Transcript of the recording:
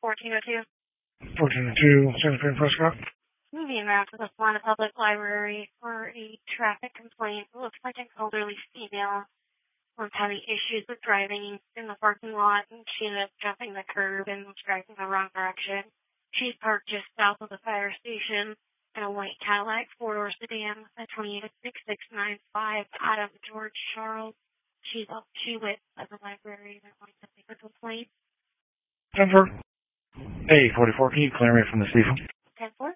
1402. 1402, Santa Fe Prescott. Moving around to the Florida Public Library for a traffic complaint. It looks like an elderly female was having issues with driving in the parking lot, and she ended up jumping the curb and was driving the wrong direction. She's parked just south of the fire station in a white Cadillac four-door sedan with a 286695 out of George Charles. She went at the library and wanted to make a complaint. 10-4. Hey, 44, can you clear me from the station? 10-4.